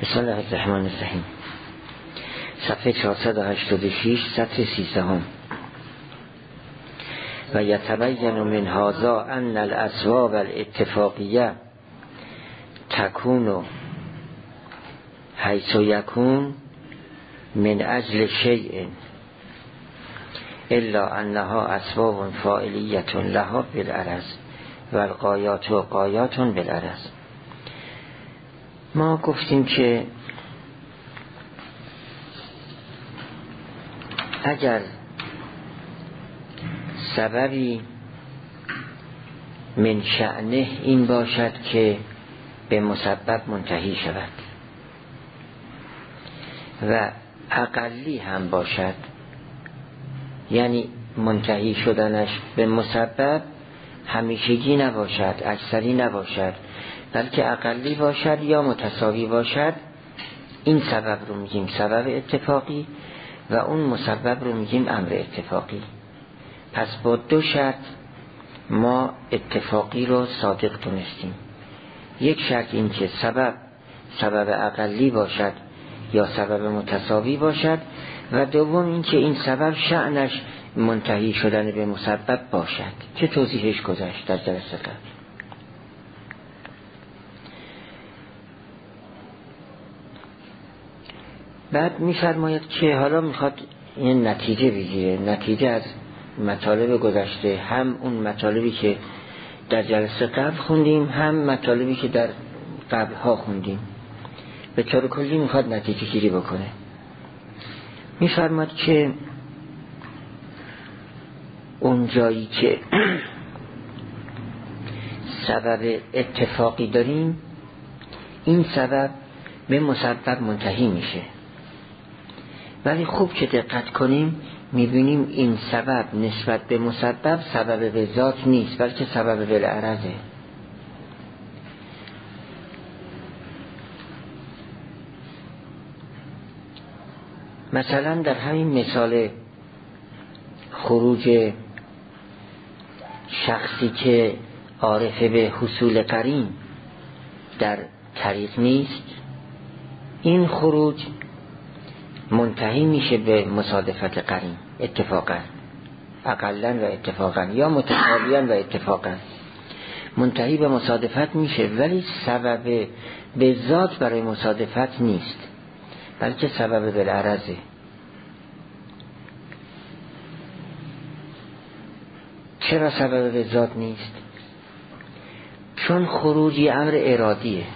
بسم الله الرحمن الرحیم. صفحه 486 سطر 13. و یتبین من هذا ان الاسباب الاتفاقیه تکون حیث یکون من اجل شیء الا انها اسباب فاعلیه لها بالعرض و الغایات غایات بالعرض. ما گفتیم که اگر سببی من شأنه این باشد که به مسبب منتهی شود و اقلی هم باشد، یعنی منتهی شدنش به مسبب همیشگی نباشد، اکثری نباشد، بلکه اقلی باشد یا متساوی باشد، این سبب رو میگیم سبب اتفاقی و اون مسبب رو میگیم امر اتفاقی. پس با دو شرط ما اتفاقی رو صادق دونستیم. یک شرط این که سبب اقلی باشد یا سبب متساوی باشد، و دوم این که این سبب شأنش منتهی شدن به مسبب باشد که توضیحش گذشت در جلسه قبل. بعد می‌فرماید که حالا میخواد این نتیجه بگیره، نتیجه از مطالب گذشته، هم اون مطالبی که در جلسه قبل خوندیم هم مطالبی که در قبلها خوندیم، به طور کلی میخواد نتیجه گیری بکنه. می‌فرماید که اون جایی که سبب اتفاقی داریم، این سبب به مسبب منتهی میشه، ولی خوب که دقت کنیم میبینیم این سبب نسبت به مسبب سبب به ذات نیست، بلکه سبب بالعرضه. مثلا در همین مثال خروج شخصی که عارف به حصول قرین در طریق نیست، این خروج منتهی میشه به مصادفت قرین اتفاقا، اقلا و اتفاقا یا متساویا و اتفاقا منتهی به مصادفت میشه، ولی سبب به ذات برای مصادفت نیست، بلکه سبب بالعرضه. چرا سبب به ذات نیست؟ چون خروجی امر ارادیه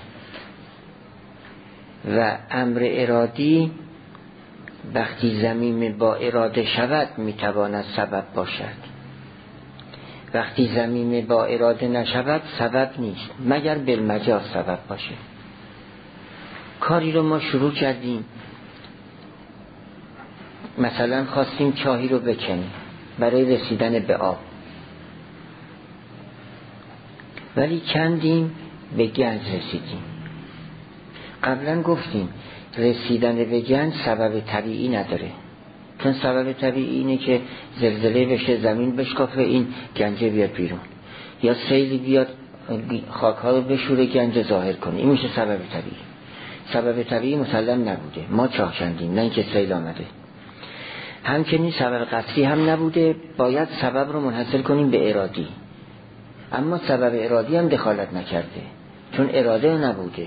و امر ارادی وقتی ضمیم با اراده شود میتواند سبب باشد، وقتی ضمیم با اراده نشود سبب نیست، مگر بالمجاز سبب باشه. کاری رو ما شروع کردیم، مثلا خواستیم چاهی رو بکنیم برای رسیدن به آب، ولی کندیم به گنج رسیدیم. قبلا گفتیم رسیدن به گنج سبب طبیعی نداره، چون سبب طبیعی اینه که زلزله بشه، زمین بشکافه، این گنجه بیاد بیرون، یا سیلی بیاد خاک‌ها رو بشوره گنج ظاهر کنه، این میشه سبب طبیعی. سبب طبیعی مسلم نبوده، ما چاه کندیم، نه اینکه سیل آمده. همچنین سبب قطعی هم نبوده، باید سبب رو منحصر کنیم به ارادی، اما سبب ارادی هم دخالت نکرده چون اراده نبوده.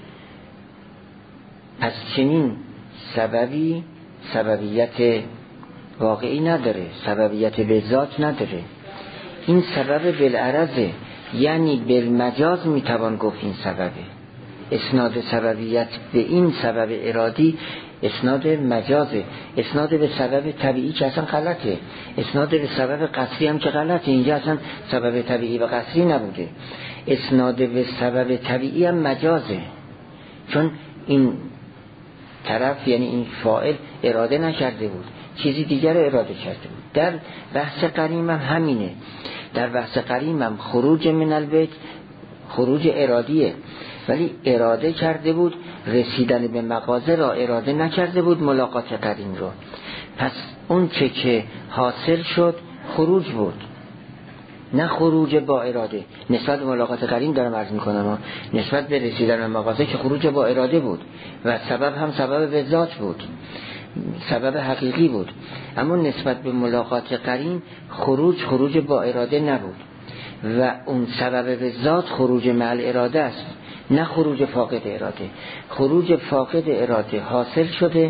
پس چنین سببی سببیت واقعی نداره، سببیت به ذات نداره. این سبب بالعرضه، یعنی بالمجاز میتوان گفت این سببه. اسناد سببیت به این سبب ارادی اسناد مجازه، اسناد به سبب طبیعی که اصلا غلطه، اسناد به سبب قصری هم که غلطه، اینجا اصلا سبب طبیعی و قصری نبوده، اسناد به سبب طبیعی هم مجازه، چون این طرف یعنی این فاعل اراده نکرده بود، چیزی دیگر اراده کرده بود. در بحث قریم هم همینه، در بحث قریم هم خروج من البیت خروج ارادیه، ولی اراده کرده بود رسیدن به مغازه را، اراده نکرده بود ملاقات قرین رو. پس اون که حاصل شد خروج بود، نه خروج با اراده. نسبت به ملاقات قرین دارم عرض میکنم، نسبت به رسیدن به مغازه که خروج با اراده بود و سبب هم سبب به ذات بود، سبب حقیقی بود، اما نسبت به ملاقات قرین خروج با اراده نبود و اون سبب به ذات خروج مع اراده است، نه خروج فاقد اراده. خروج فاقد اراده حاصل شده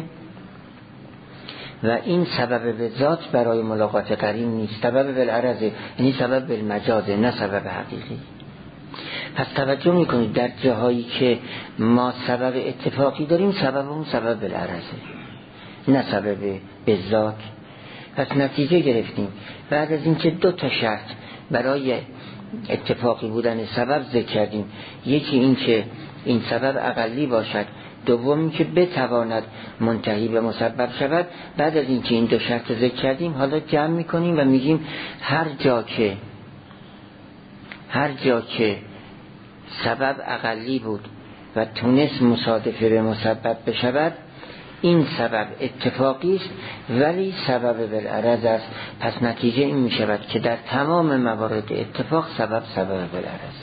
و این سبب به ذات برای ملاقات قرین نیست، سبب بالعرضه، یعنی سبب بالمجازه، نه سبب حقیقی. پس توجه میکنید در جاهایی که ما سبب اتفاقی داریم سبب اون سبب بالعرضه، نه سبب به ذات. پس نتیجه گرفتیم بعد از اینکه 2 تا شرط برای اتفاقی بودن سبب ذکر کردیم، یکی این که این سبب اقلی باشد، دوم این که بتواند منتهی به مسبب شود. بعد از اینکه این 2 شرط ذکر کردیم حالا جمع میکنیم و میگیم هر جا که سبب اقلی بود و تونست مصادف به مسبب بشود، این سبب اتفاقی است ولی سبب بالعرض است. پس نتیجه این می شود که در تمام موارد اتفاق سبب بالعرض.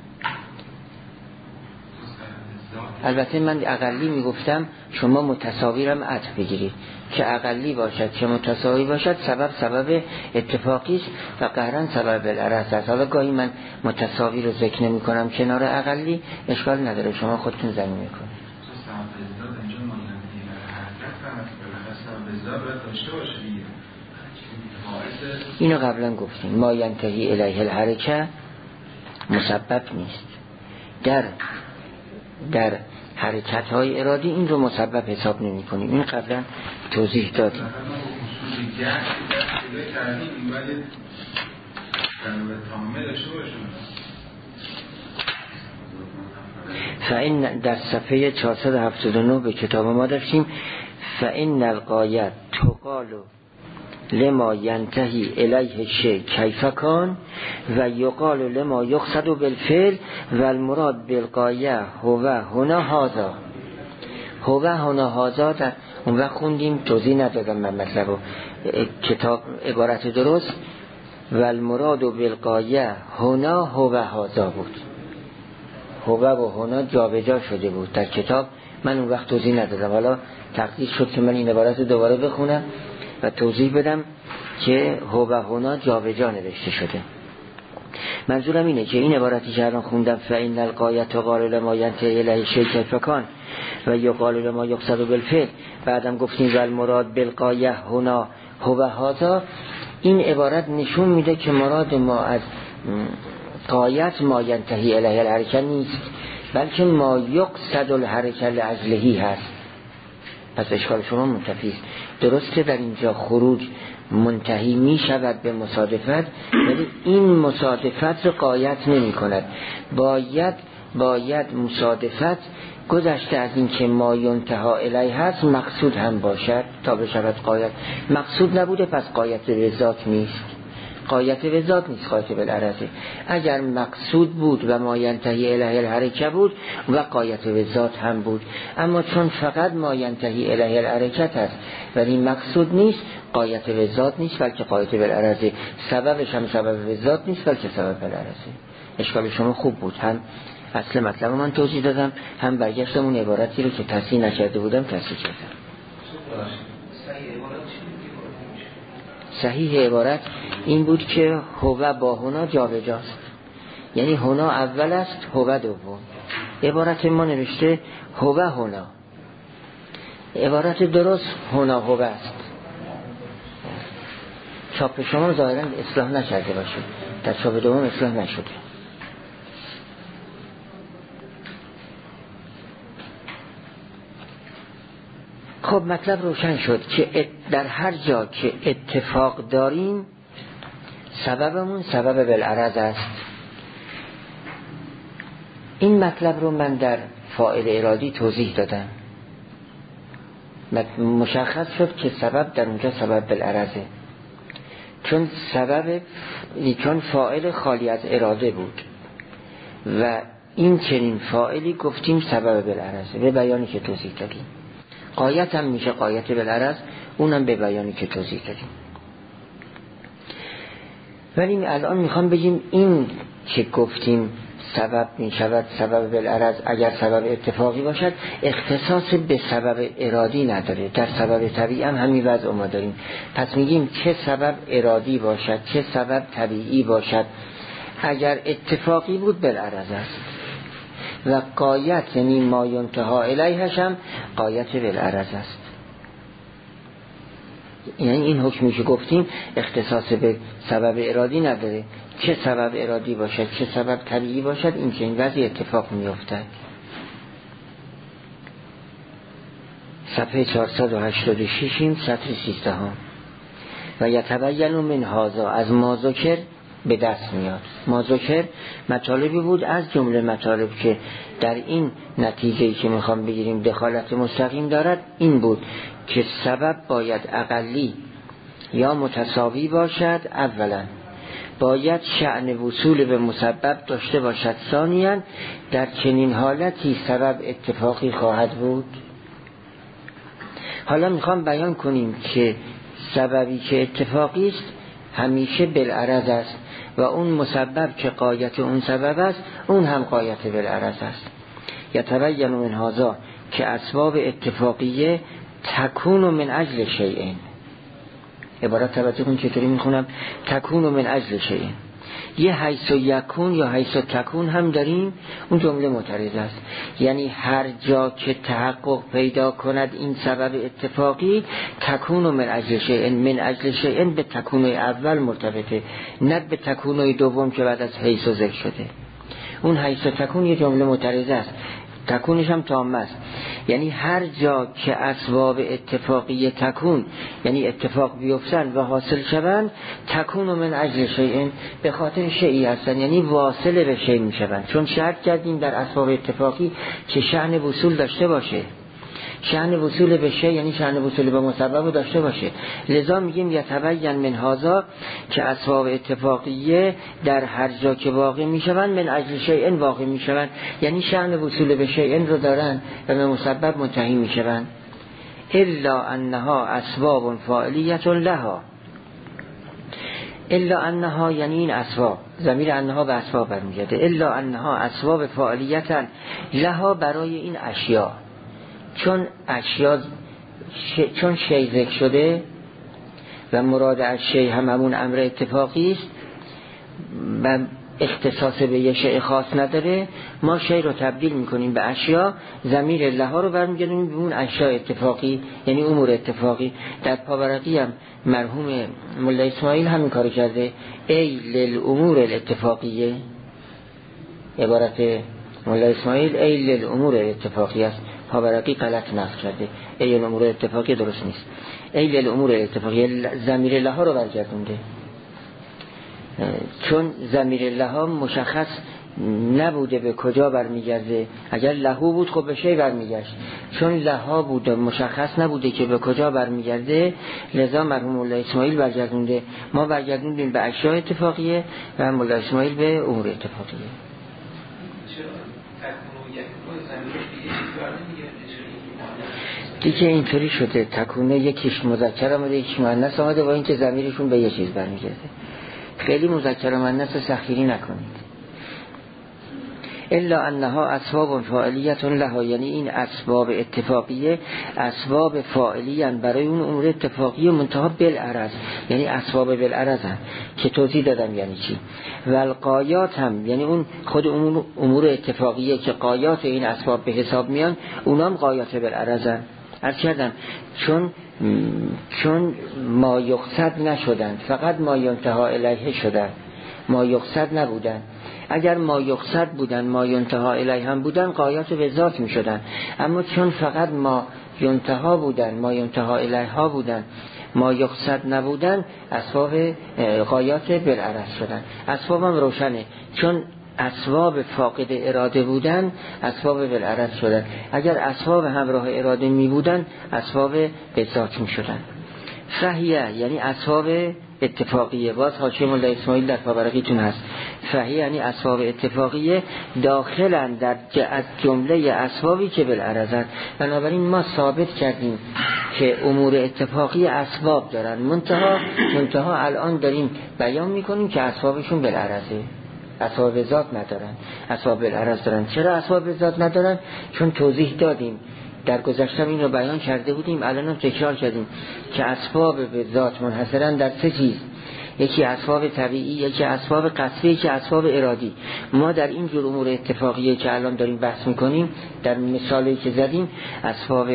البته من اقلی می گفتم، شما متساویرم عطف بگیرید که اقلی باشد که متساوی باشد سبب اتفاقی است و قهرن سبب بالعرض است. حالا گاهی من متساوی رو ذکر نمی کنم کنار اقلی، اشکال نداره، شما خودتون زمین میکنید. اینو قبلا گفتیم، ما ینتهی الیه الحرکه مسبب نیست. در حرکت های ارادی این رو مسبب حساب نمی کنیم، این قبلا توضیح دادیم. فإن در صفحه 479 به کتاب ما داشتیم فإن الغایت تقال لما ینتهی الیه شیء کیف کان و یقال لما یقصد بالفعل و المراد بالغایه هو هنا هذا. هو هنا هذا در اون وقت خوندیم، توضیح ندادم من مطلب کتاب عبارت درست، و المراد بالغایه هنا هو هذا بود. هو و هنا جابجا شده بود در کتاب، من اون وقت توضیح ندادم. حالا تقدیر شد که من این عبارت دوباره بخونم و توضیح بدم که هو و هنا جابجا نوشته شده. منظورم اینه که این عبارتی که الان خوندم فإن الغایة تقال لما ینتهی الیه شیء کیف کان و یقال لما یقصد بالفعل، بعدم گفتیم و المراد بالغایه هنا هو هذا، این عبارت نشون میده که مراد ما از غایت ما ینتهی الیه الحرکه نیست، بلکه ما یقصد الحرکه لاجلهی هست. پس اشکال شما منتفی است. درسته در اینجا خروج منتهی می شود به مصادفت، ولی این مصادفت رو غایت نمی کند. باید مصادفت گذشته از این که ما ینتها الیه هست مقصود هم باشد تا بشود غایت. مقصود نبوده پس غایت به ذات نیست، غایت به ذات نیست، غایت بالعرضه. اگر مقصود بود و ما ینتهی الیه الحرکه بود و غایت به ذات هم بود، اما چون فقط ما ینتهی الیه الحرکت است ولی مقصود نیست، غایت به ذات نیست بلکه غایت بالعرضه. سببش هم سبب به ذات نیست بلکه سبب بالعرضه. اشکال شما خوب بود، هم اصل مطلب من توضیح دادم، هم برگشتم اون عبارتی رو که تصحیح نکرده بودم تصحیح کردم. صحیح عبارت این بود که هو با هنا جابجاست، یعنی هنا اول است هو دوم. عبارت ما نوشته هو هنا، عبارت درست هنا هو است. چاپ شما ظاهرا اصلاح نکرده باشه، در چاپ دوم اصلاح نشده. خب مطلب روشن شد که در هر جا که اتفاق داریم سببمون سبب بالعرض است. این مطلب رو من در فاعل ارادی توضیح دادم، مشخص شد که سبب در اونجا سبب بالعرضه، چون فاعل خالی از اراده بود و این چنین فاعلی گفتیم سبب بالعرضه به بیانی که توضیح دادیم. غایت هم میشه غایت بالعرض، اونم به بیانی که توضیح دادیم. ولی الان میخوام بگیم این که گفتیم سبب میشود سبب بالعرض اگر سبب اتفاقی باشد اختصاص به سبب ارادی نداره. در سبب طبیعی هم همین وضع ما داریم. پس میگیم چه سبب ارادی باشد چه سبب طبیعی باشد اگر اتفاقی بود بالعرض است و غایت یعنی ما ینتهی الیهش هم غایت بالعرض است. یعنی این حکمی که گفتیم اختصاص به سبب ارادی نداره. چه سبب ارادی باشد چه سبب طبیعی باشد این که این وضع اتفاق میافتد. صفحه 486 سطر 13 و یتبین من هذا از ما ذکر به دست میاد. ما ذکر مطالبی بود از جمله مطالب که در این نتیجه‌ای که میخوام بگیریم دخالت مستقیم دارد این بود که سبب باید اقلی یا متساوی باشد. اولا باید شأن وصول به مسبب داشته باشد. ثانیاً در چنین حالتی سبب اتفاقی خواهد بود. حالا میخوام بیان کنیم که سببی که اتفاقی است همیشه بالعرض است و اون مسبب که غایت اون سبب است اون هم غایت بالعرض است. یتبین من هذا که اسباب اتفاقیه تکون من اجل شیئین. عبارت توجه کن چطوری میخونم تکون من اجل شیئین. یه حیث و یکون یا حیث و تکون هم داریم. اون جمله معترض است. یعنی هر جا که تحقق پیدا کند این سبب اتفاقی تکون من اجل شیئین. من اجل شیئین به تکون اول مرتبطه نه به تکون دوم که بعد از حیث و ذکر شده. اون حیث و تکون یه جمله معترض است. تکونش هم تام است. یعنی هر جا که اسباب اتفاقی تکون یعنی اتفاق بیفتند و حاصل شوند تکون من اجل شیئین به خاطر شیئی هستند یعنی واصل به شیء میشوند. چون شرط کردیم در اسباب اتفاقی که شأن وصول داشته باشه. شأن وصول به شیء یعنی شأن وصول به مسبب داشته باشه. لذا میگیم یتبین من هذا که اسباب اتفاقیه در هر جا که واقع میشوند من اجل شیء واقع میشوند یعنی شأن وصول به شیء رو دارن و به مسبب منتهی میشوند. الا انها اسباب فاعلیه لها. الا انها یعنی این اسباب ضمیر انها به اسباب برمیگرده. الا انها اسباب فاعلیه لها برای این اشیاء. چون اشیاء چون شیء ذکر شده و مراد از شیء همون امر اتفاقی است و اختصاص به یه شیء خاص نداره ما شیء رو تبدیل میکنیم به اشیاء. ضمیر لها رو برمیگردونیم به اون اشیاء اتفاقی یعنی امور اتفاقی. در پاورقی هم مرحوم مولا اسماعیل همین کارو کرده. ای للامور الاتفاقیه. عبارت مولا اسماعیل ای للامور الاتفاقیه است. پاورقی غلط نقل کرده. ای الامور اتفاقی درست نیست. ای للامور اتفاقی ضمیر لها رو برگردونده. چون ضمیر لها مشخص نبوده به کجا برمیگرده. اگر لهو بود خب به شی برمیگشت. چون لها بوده مشخص نبوده که به کجا برمیگرده لذا مرحوم مولا اسماعیل برگردونده. ما برگردوندیم به اشیاء اتفاقیه و مولا اسماعیل به امور اتفاقیه. دیگه اینطوری شده تکونه یکیش مذکر آمده یکیش مؤنث آمده و این که ضمیرشون به یه چیز برمیگرده. خیلی مذکر و مؤنث سخیری نکنید. الا انها اسباب فاعلیه لها یعنی این اسباب اتفاقیه اسباب فاعلیه برای اون امور اتفاقیه منتها بالعرض یعنی اسباب بالعرض هم که توضیح دادم یعنی چی. و القایات هم یعنی اون خود امور اتفاقیه که قایات این اسباب به حساب میان اونام قایات بالعرض هم. عرض کردم چون ما یقصد نشدند فقط ما ینتهی الیه شدند ما یقصد نبودند. اگر ما یقصد بودن ما ینتهی الیه هم بودن قایات به ذات می شدن. اما چون فقط ما ینتهی بودن ما ینتهی الیه ها بودن ما یقصد نبودن اسباب قایات بالعرض شدن. اسبابم روشنه چون اسباب فاقد اراده بودن اسباب بالعرض شدن. اگر اسباب همراه اراده می بودن اسباب به ذات می شدن. فهیه یعنی اسباب اتفاقیه. باز حاشیه مولا اسماعیل در پاورقیتون هست. فهیه یعنی اسباب اتفاقیه داخلن در از جمله اسبابی که بالعرضن. بنابراین ما ثابت کردیم که امور اتفاقی اسباب دارن، منتها الان داریم بیان میکنیم که اسبابشون بالعرضه، اسباب ذات ندارن. اسباب بالعرض دارن. چرا اسباب ذات ندارن؟ چون توضیح دادیم در گذشته این رو بیان کرده بودیم، الان هم تکرار کردیم که اسباب به ذات منحصرن در 3 چیز: یکی اسباب طبیعی، یکی اسباب قصدی، یکی اسباب ارادی. ما در این جور امور اتفاقیه که الان داریم بحث میکنیم، در مثالی که زدیم، اسباب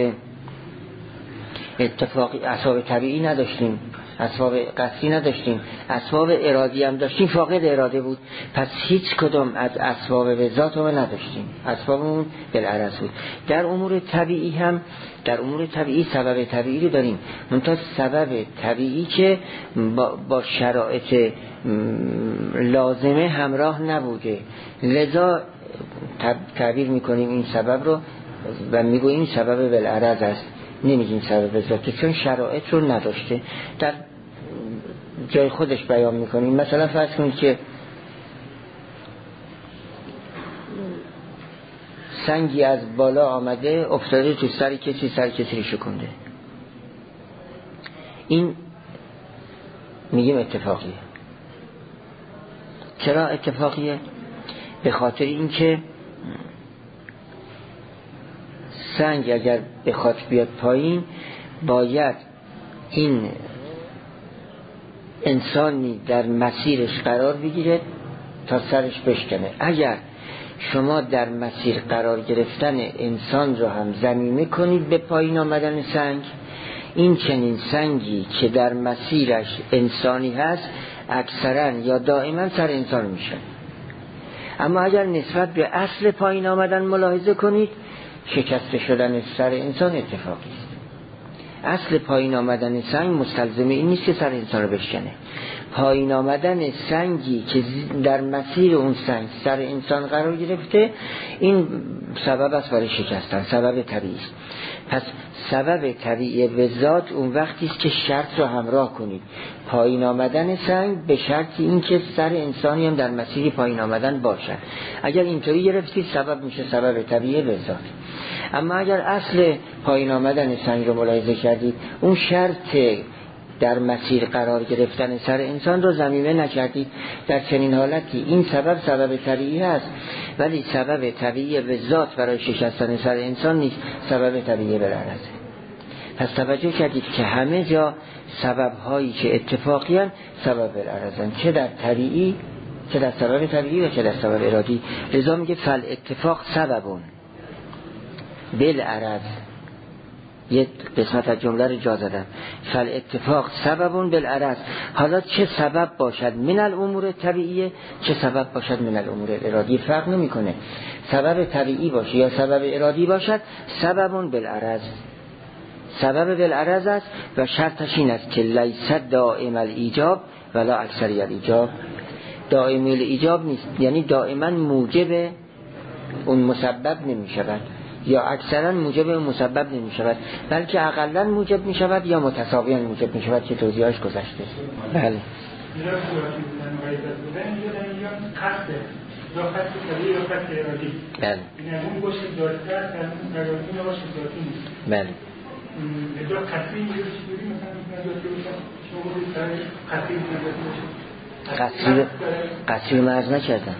اتفاقی، اسباب طبیعی نداشتیم، اسباب قصدی نداشتیم، اسباب ارادی هم داشتیم، فاقد اراده بود. پس هیچ کدام از اسباب به ذات رو نداشتیم، اسبابمون بالعرض بود. در امور طبیعی هم، در امور طبیعی سبب طبیعی رو داریم، منتها سبب طبیعی که با شرایط لازمه همراه نبوده، لذا تعبیر میکنیم این سبب رو و میگوییم سبب بالعرض است، نمیگیم سبب ذاتی، چون شرایط رو نداشته، در جای خودش بیان میکنیم. مثلا فرض کنید که سنگی از بالا آمده افتاده تو سر کسی، سر کسی رو شکنده، این میگیم اتفاقیه. چرا اتفاقیه؟ به خاطر اینکه سنگ اگر به خاک بیاد پایین، باید این انسانی در مسیرش قرار بگیره تا سرش بشکنه. اگر شما در مسیر قرار گرفتن انسان رو هم ضمیمه کنید به پایین آمدن سنگ، این چنین سنگی که در مسیرش انسانی هست اکثرا یا دائما سر انسان میشه. اما اگر نسبت به اصل پایین آمدن ملاحظه کنید، شکسته شدن سر انسان اتفاقی است. اصل پایین آمدن سنگ مستلزم این نیست که سر انسان رو بشکنه. پایین آمدن سنگی که در مسیر اون سنگ سر انسان قرار گرفته، این سبب است برای شکستن، سبب طبیعی است. پس سبب طبیعی به ذات اون وقتی است که شرط رو همراه کنید، پایین آمدن سنگ به شرطی این که سر انسانی هم در مسیر پایین آمدن باشد. اگر اینطوری گرفتید سبب میشه سبب طبیعی به ذات. اما اگر اصل پایین آمدن سنگ رو ملاحظه کردید، اون شرط در مسیر قرار گرفتن سر انسان رو ضمیمه نکردید، در چنین حالتی این سبب طبیعی هست، ولی سبب طبیعی به ذات برای شکستن سر انسان نیست، سبب طبیعی بالعرض. پس توجه کردید که همه جا سبب هایی که اتفاقی هستند سبب بالعرض، چه در طبیعی، چه در سبب طبیعی و چه در سبب ارادی. لذا میگه فل اتفاق سببون بالعرض. یه قسمت از جمله رو جا زدم، فل اتفاق سببون بالعرض. حالا چه سبب باشد من الامور طبیعیه، چه سبب باشد من الامور ارادی، فرق نمیکنه. سبب طبیعی باشه یا سبب ارادی باشد، سببون بالعرض، سبب بالعرض است و شرطش این است که لیس دائم الایجاب ولا اکثری الایجاب. دائم الایجاب نیست، یعنی دائما موجب اون مسبب نمی شود یا اکثرا موجب اون مسبب نمی شود، بلکه اقلا موجب می شود یا متساویاً موجب می شود که توضیحش گذشته. بله. بله. بله. قصیر مرز نکردم.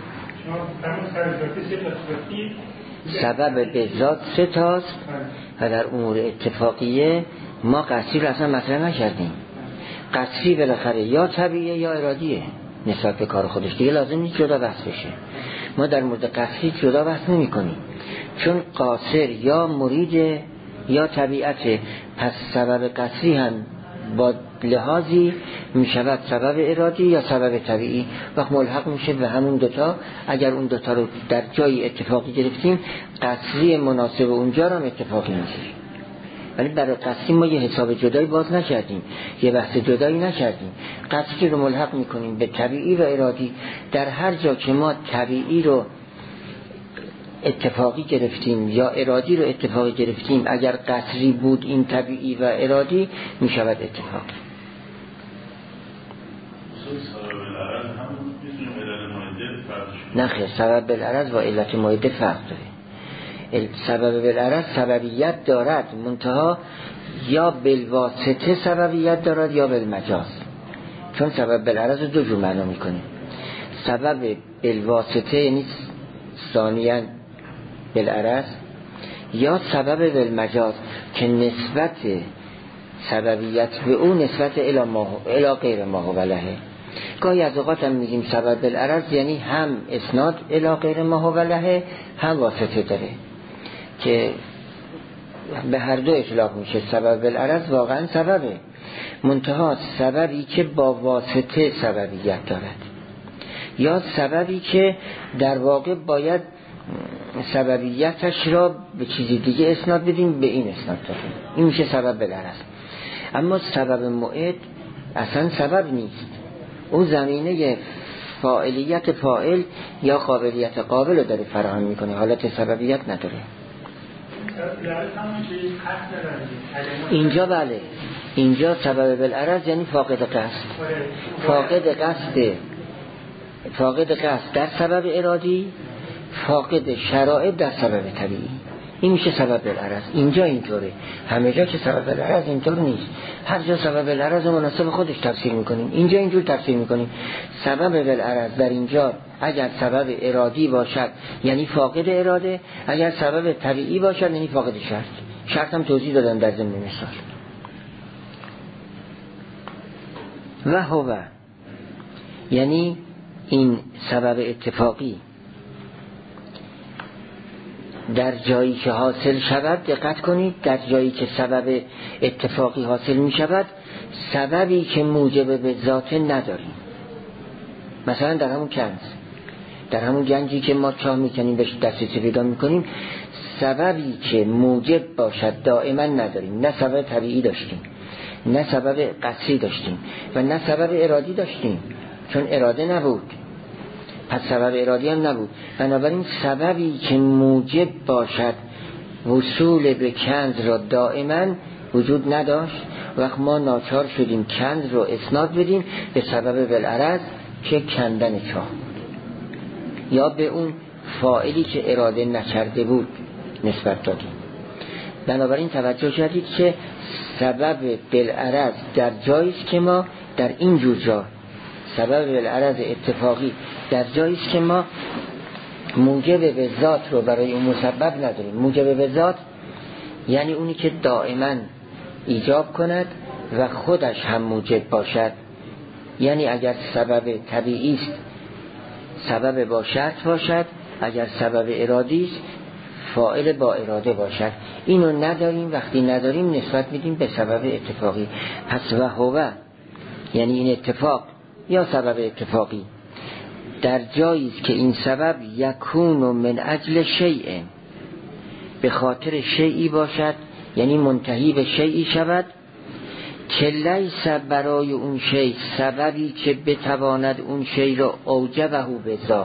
سبب به ذات 3 تاست و در امور اتفاقیه ما قصیر اصلا مطرح نکردیم. قصیر بالاخره یا طبیعیه یا ارادیه نسبت به کار خودش، دیگه لازم نیست جدا بحث بشه. ما در مورد قصیر جدا بحث نمی کنیم، چون قاصر یا مرید یا طبیعته. پس سبب قصری هم با لحاظی می شود سبب ارادی یا سبب طبیعی، وقت ملحق میشه به همون دوتا. اگر اون دوتا رو در جای اتفاقی گرفتیم، قصری مناسب اونجا رو هم اتفاقی میشه. ولی برای قصری ما یه حساب جدایی باز نکردیم، یه بحث جدایی نکردیم. قصری رو ملحق میکنیم به طبیعی و ارادی. در هر جا که ما طبیعی رو اتفاقی گرفتیم یا ارادی رو اتفاقی گرفتیم، اگر قصری بود این طبیعی و ارادی می شود اتفاقی. نه خیر، سبب بالعرض و علت مایده فرق داره. سبب بالعرض سببیت دارد، منتها یا بالواسطه سببیت دارد یا بالمجاز. چون سبب بالعرض دو جور معنا میکنیم. سبب بالواسطه یعنی ثانیاً بالعرض، یا سبب بالمجاز که نسبت سببیت به اون نسبت الی غیر ما هو لهه. گاهی از اوقات هم میگیم سبب بالعرض یعنی هم اسناد الی غیر ما هو لهه، هم واسطه داره که به هر دو اطلاق میشه. سبب بالعرض واقعا سببه، منتها سببی که با واسطه سببیت دارد، یا سببی که در واقع باید سببیتش را به چیزی دیگه اسناد بدیم، به این اسناد داریم، این میشه سبب بالعرض. اما سبب موعد اصلا سبب نیست، اون زمینه فاعلیت فاعل یا قابلیت قابل رو داره فراهم میکنه، حالت سببیت نداره. اینجا بله، اینجا سبب بالعرض یعنی فاقد قصد، فاقد قصد در سبب ارادی، فاقد شرائط در سبب طبیعی، این میشه سبب بالعرض. اینجا اینطوره، همه جا که سبب بالعرض اینطور نیست، هر جا سبب بالعرض مناسب خودش تفسیر میکنیم، اینجا اینجور تفسیر میکنیم. سبب بالعرض در اینجا اگر سبب ارادی باشد یعنی فاقد اراده، اگر سبب طبیعی باشد یعنی فاقد شرط. شرط هم توضیح دادم در ضمن مثال. و هو یعنی این سبب اتفاقی در جایی که حاصل شود، دقت کنید، در جایی که سبب اتفاقی حاصل می شود سببی که موجب به ذات نداریم. مثلا در همون کنز، در همون گنجی که ما چاه میکنیم بهش دسترسی پیدا میکنیم، سببی که موجب باشد دائما نداریم. نه سبب طبیعی داشتیم، نه سبب قصدی داشتیم و نه سبب ارادی داشتیم، چون اراده نبود، پس سبب ارادی هم نبود. بنابراین سببی که موجب باشد وصول به کنز را دائما وجود نداشت. وقت ما ناچار شدیم کنز رو اسناد بدیم به سبب بالعرض که کندن چاه بود، یا به اون فاعلی که اراده نکرده بود نسبت دادیم. بنابراین توجه کردید که سبب بالعرض در جاییست که ما در این جور جا، سبب بالعرض اتفاقی در جاییست که ما موجب به ذات رو برای اون مسبب نداریم. موجب به ذات یعنی اونی که دائما ایجاب کند و خودش هم موجب باشد. یعنی اگر سبب طبیعی است سبب با شرط باشد، اگر سبب ارادی است فاعل با اراده باشد. اینو نداریم. وقتی نداریم نسبت میدیم به سبب اتفاقی. پس و هو یعنی این اتفاق یا سبب اتفاقی در جایی است که این سبب یکون من اجل شیء، به خاطر شیئی باشد، یعنی منتهی به شیئی شود که لیس برای اون شیء سببی که بتواند اون شیء را اوجبه به ذات،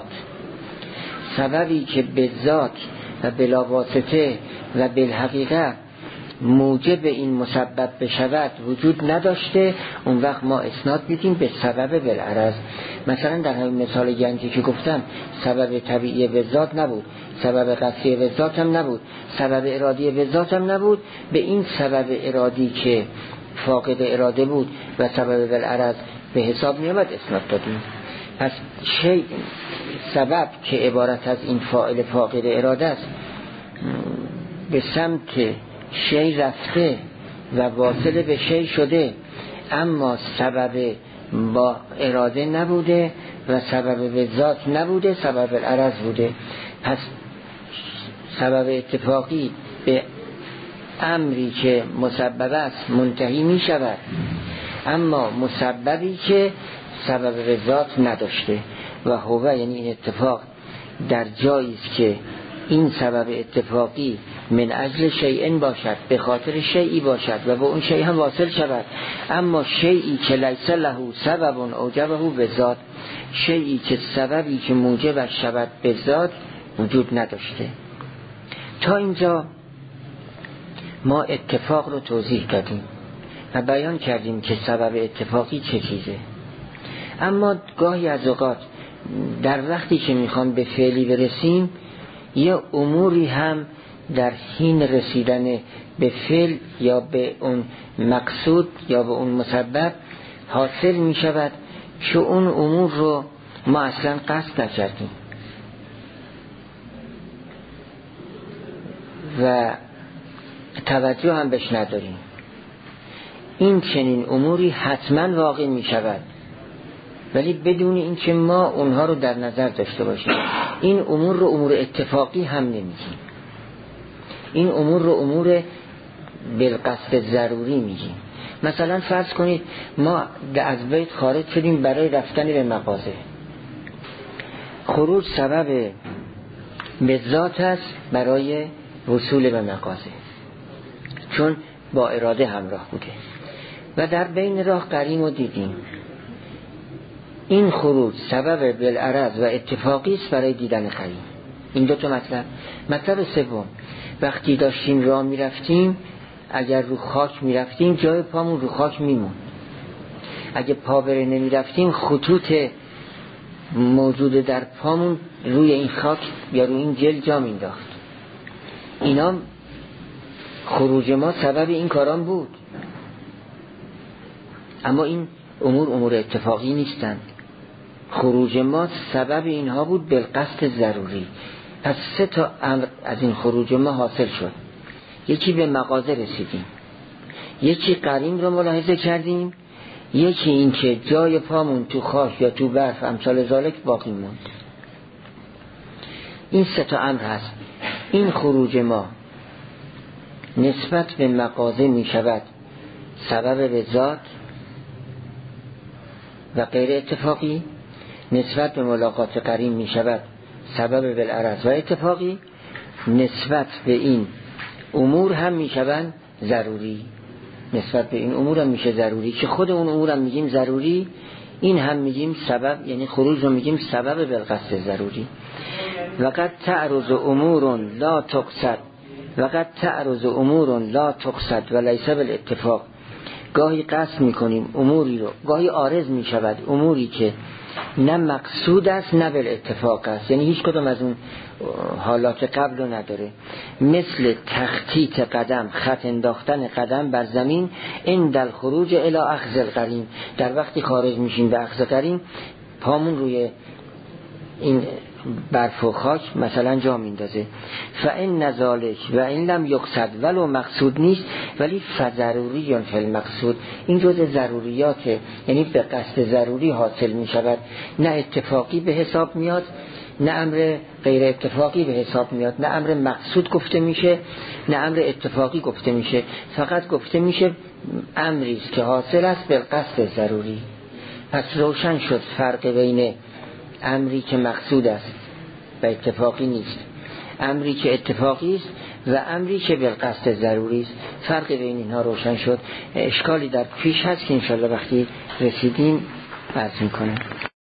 سببی که به ذات و بلا واسطه و بالحقیقه موجب این مسبب بشود وجود نداشته، اون وقت ما اسناد میدیم به سبب بالعرض. مثلا در همین مثال گنجی که گفتم سبب طبیعی به ذات نبود، سبب قصدی به ذات هم نبود، سبب ارادی به ذات هم نبود، به این سبب ارادی که فاقد اراده بود و سبب بالعرض به حساب می آمد اسناد دادیم. پس شیء سبب که عبارت از این فاعل فاقد اراده است به سمت شیء رفته و واصل به شیء شده، اما سبب با اراده نبوده و سبب به ذات نبوده، سبب بالعرض بوده. پس سبب اتفاقی به امری که مسبب است منتهی می شود، اما مسببی که سبب به ذات نداشته. و هو یعنی این اتفاق در جایی است که این سبب اتفاقی من اجل شیئن باشد، به خاطر شیئی باشد و به اون شیء هم واصل شود، اما شیئی که لیس له سبب اوجبه به ذات، شیئی که سببی که موجبش شود به ذات وجود نداشته. تا اینجا ما اتفاق رو توضیح دادیم و بیان کردیم که سبب اتفاقی چه چیزه. اما گاهی از اوقات در وقتی که میخوام به فعلی برسیم یه اموری هم در حین رسیدن به فعل یا به اون مقصود یا به اون مسبب حاصل می شود که اون امور رو ما اصلا قصد نکردیم و توجه هم بهش نداریم. این چنین اموری حتما واقع می شود ولی بدون اینکه ما اونها رو در نظر داشته باشیم. این امور رو امور اتفاقی هم نمیگیم، این امور رو امور بالقصد ضروری میگیم. مثلا فرض کنید ما از بیت خارج شدیم برای رفتن به مغازه. خروج سبب به ذات است برای وصول به مغازه، چون با اراده همراه بوده و در بین راه قرین رو دیدیم. این خروج سبب بالعرض و اتفاقی است برای دیدن قرین. این دو تا مطلب. مطلب سوم، وقتی داشتیم راه میرفتیم اگر رو خاک میرفتیم جای پامون رو خاک میمون، اگه پا بره نمیرفتیم خطوط موجود در پامون روی این خاک یا روی این جل جا مینداخت. اینا خروج ما سبب این کاران بود، اما این امور اتفاقی نیستند. خروج ما سبب اینها بود بالقصد ضروری. پس 3 تا امر از این خروج ما حاصل شد. یکی به مغازه رسیدیم، یکی قرین رو ملاحظه کردیم، یکی این که جای پامون تو خاک یا تو برف امثال ذالک باقی موند. این 3 تا امر هست. این خروج ما نسبت به مغازه می شود سبب به ذات و غیر اتفاقی، نسبت به ملاقات قرین می شود سبب بالعرض و اتفاقی، نسبت به این امور هم می شوند ضروری. نسبت به این امور هم میشه ضروری که خود اون امور هم میگیم ضروری، این هم میگیم سبب، یعنی خروج رو میگیم سبب بالقصد ضروری. وقد تعرض امور لا تقصد، وقد تعرض امور لا تقصد و لیس بالاتفاق. گاهی قصد میکنیم اموری رو، گاهی عارض میشود اموری که نه مقصود است نه بالاتفاق است، یعنی هیچ کدوم از اون حالات قبل رو نداره. مثل تخطیط قدم، خط انداختن قدم بر زمین عند الخروج الی اخذ القرین. در وقتی خارج میشیم به اخذ قرین پامون روی این برف و خاک مثلا جا میندازه. فان ذالک و این لم یقصد، ولو مقصود نیست ولی فضروری فی المقصود، این جزء ضروریاته، یعنی به قصد ضروری حاصل میشود، نه اتفاقی به حساب میاد نه امر غیر اتفاقی به حساب میاد، نه امر مقصود گفته میشه نه امر اتفاقی گفته میشه، فقط گفته میشه امری است که حاصل است به قصد ضروری. پس روشن شد فرق بین امری که مقصود است و اتفاقی نیست، امری که اتفاقی است و امری که بالقصد ضروری است. فرق بین اینها روشن شد. اشکالی در پیش هست که انشاءالله وقتی رسیدیم عرض میکنم.